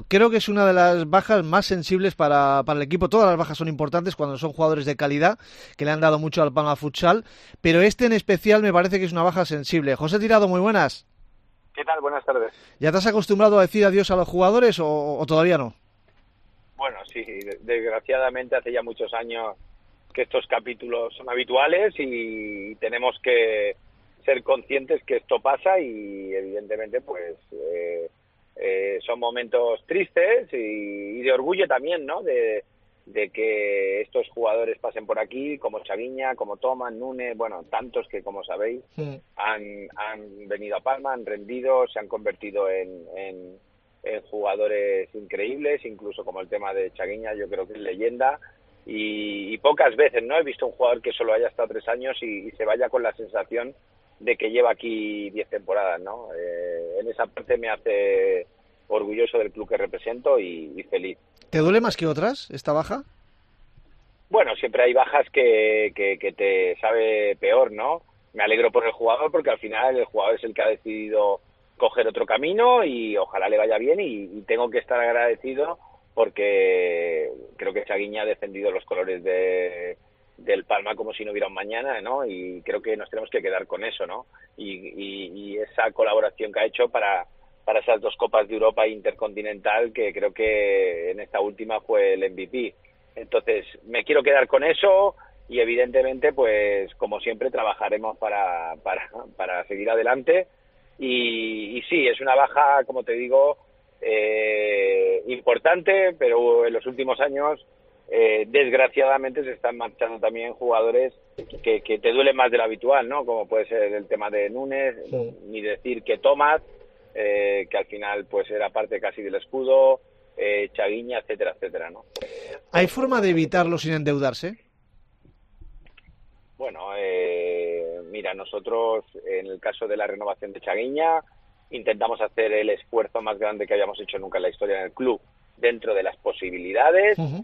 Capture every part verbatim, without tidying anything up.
creo que es una de las bajas más sensibles para, para el equipo. Todas las bajas son importantes cuando son jugadores de calidad, que le han dado mucho al Palma Futsal, pero este en especial me parece que es una baja sensible. José Tirado, muy buenas. ¿Qué tal? Buenas tardes. ¿Ya te has acostumbrado a decir adiós a los jugadores o, o todavía no? Bueno, sí, desgraciadamente hace ya muchos años que estos capítulos son habituales y tenemos que ser conscientes que esto pasa y evidentemente pues eh, eh, son momentos tristes y, y de orgullo también, ¿no? De, de que estos jugadores pasen por aquí, como Chaguiña, como Tomás, Núñez, bueno, tantos que como sabéis sí. han, han venido a Palma, han rendido, se han convertido en, en, en jugadores increíbles, incluso como el tema de Chaguiña, yo creo que es leyenda. Y, y pocas veces no he visto un jugador que solo haya estado tres años y, y se vaya con la sensación de que lleva aquí diez temporadas, ¿no? Eh, en esa parte me hace orgulloso del club que represento y, y feliz. ¿Te duele más que otras esta baja? Bueno, siempre hay bajas que, que, que te sabe peor, ¿no? Me alegro por el jugador porque al final el jugador es el que ha decidido coger otro camino y ojalá le vaya bien y, y tengo que estar agradecido porque creo que Chaguiña ha defendido los colores de, del Palma como si no hubiera un mañana, ¿no? Y creo que nos tenemos que quedar con eso, ¿no? Y, y, y esa colaboración que ha hecho para, para esas dos Copas de Europa Intercontinental, que creo que en esta última fue el M V P. Entonces, me quiero quedar con eso y evidentemente, pues, como siempre, trabajaremos para, para, para seguir adelante. Y, y sí, es una baja, como te digo, Eh, importante, pero en los últimos años eh, desgraciadamente se están marchando también jugadores que, que te duelen más de lo habitual, ¿no? Como puede ser el tema de Núñez, sí. Ni decir que Tomás, eh, que al final pues era parte casi del escudo, eh, Chaguiña, etcétera, etcétera, ¿no? ¿Hay forma de evitarlo sin endeudarse? Bueno, eh, mira, nosotros en el caso de la renovación de Chaguiña intentamos hacer el esfuerzo más grande que hayamos hecho nunca en la historia en el club, dentro de las posibilidades, uh-huh.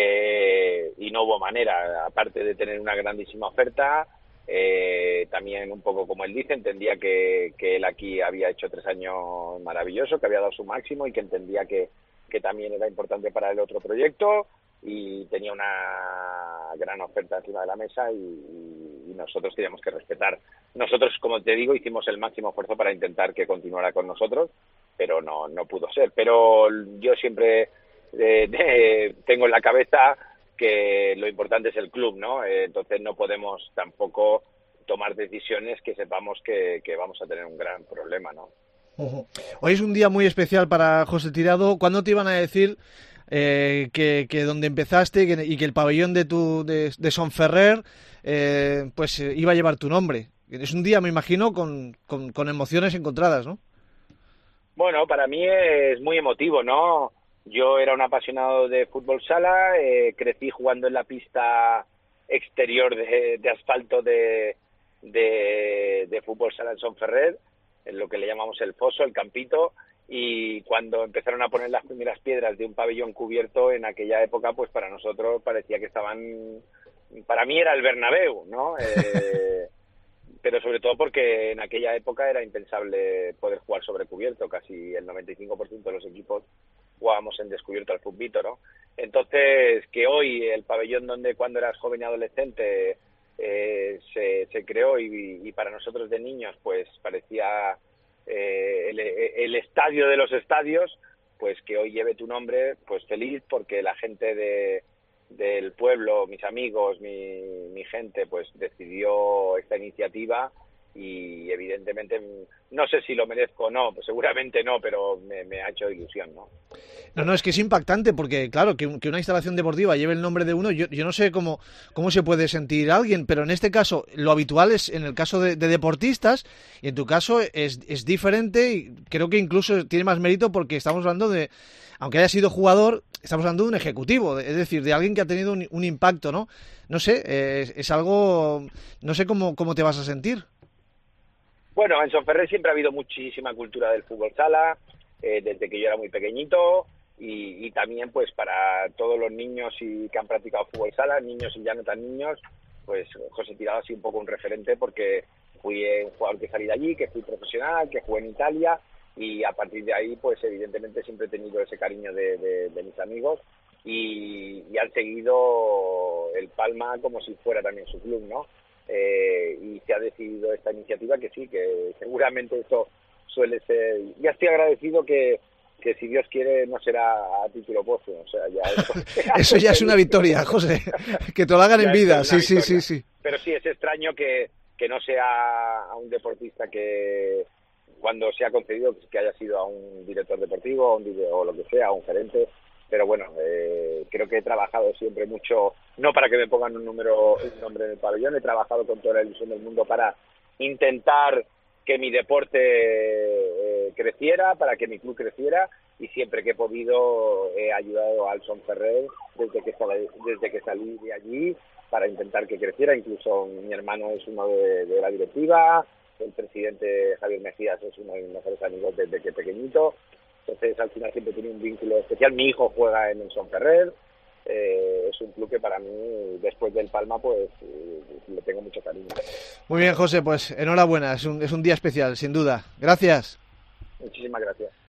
eh, y no hubo manera, aparte de tener una grandísima oferta, eh, también un poco como él dice, entendía que, que él aquí había hecho tres años maravillosos, que había dado su máximo y que entendía que, que también era importante para el otro proyecto y tenía una gran oferta encima de la mesa y, y nosotros teníamos que respetar. Nosotros, como te digo, hicimos el máximo esfuerzo para intentar que continuara con nosotros, pero no no pudo ser. Pero yo siempre eh, de, tengo en la cabeza que lo importante es el club, ¿no? Eh, entonces no podemos tampoco tomar decisiones que sepamos que, que vamos a tener un gran problema, ¿no? Uh-huh. Hoy es un día muy especial para José Tirado. ¿Cuándo te iban a decir eh, que, que donde empezaste y que, y que el pabellón de tu de, de Sonferrer eh, pues eh, iba a llevar tu nombre? Es un día, me imagino, con, con, con emociones encontradas, ¿no? Bueno, para mí es muy emotivo, ¿no? Yo era un apasionado de fútbol sala, eh, crecí jugando en la pista exterior de, de asfalto de, de, de fútbol sala en Sonferrer, en lo que le llamamos el foso, el campito, y cuando empezaron a poner las primeras piedras de un pabellón cubierto en aquella época, pues para nosotros parecía que estaban... Para mí era el Bernabéu, ¿no? Eh, pero sobre todo porque en aquella época era impensable poder jugar sobre cubierto, casi el noventa y cinco por ciento de los equipos jugábamos en descubierto al fútbol, ¿no? Entonces, que hoy el pabellón donde cuando eras joven y adolescente eh, se, se creó y, y para nosotros de niños pues parecía eh, el, el estadio de los estadios, pues que hoy lleve tu nombre, pues feliz porque la gente de del pueblo, mis amigos, mi, mi gente, pues decidió esta iniciativa y evidentemente no sé si lo merezco o no, pues seguramente no, pero me, me ha hecho ilusión, ¿no? No, no, es que es impactante porque, claro, que, que una instalación deportiva lleve el nombre de uno, yo, yo no sé cómo, cómo se puede sentir alguien, pero en este caso, lo habitual es en el caso de, de deportistas, y en tu caso es, es diferente y creo que incluso tiene más mérito porque estamos hablando de, aunque haya sido jugador, estamos hablando de un ejecutivo, es decir, de alguien que ha tenido un, un impacto, ¿no? No sé, es, es algo, no sé cómo, cómo te vas a sentir. Bueno, en Sonferrer siempre ha habido muchísima cultura del fútbol sala, eh, desde que yo era muy pequeñito, y, y también pues para todos los niños y que han practicado fútbol sala, niños y ya no tan niños, pues José Tirado ha sido un poco un referente porque fui un jugador que salí de allí, que fui profesional, que jugué en Italia, y a partir de ahí, pues evidentemente siempre he tenido ese cariño de, de, de mis amigos y, y han seguido el Palma como si fuera también su club, ¿no? Eh, y se ha decidido esta iniciativa que sí, que seguramente eso suele ser, ya estoy agradecido que que si Dios quiere no será a título póstumo, o sea, ya eso, eso ya es una victoria, José, que te lo hagan en vida, sí, sí, sí, sí. Pero sí, es extraño que, que no sea a un deportista que cuando se ha concedido que haya sido a un director deportivo a un, o lo que sea, a un gerente, pero bueno, eh, creo que he trabajado siempre mucho, no para que me pongan un número, un nombre en el pabellón, he trabajado con toda la ilusión del mundo para intentar que mi deporte eh, creciera, para que mi club creciera, y siempre que he podido he ayudado al Son Ferrer desde que salí, desde que salí de allí para intentar que creciera. Incluso mi hermano es uno de, de la directiva, el presidente Javier Mejías es uno de mis mejores amigos desde que pequeñito, entonces al final siempre tiene un vínculo especial. Mi hijo juega en el Son Ferrer. Eh, es un club que para mí, después del Palma, pues eh, le tengo mucho cariño. Muy bien, José, pues enhorabuena, es un, es un día especial, sin duda. Gracias. Muchísimas gracias.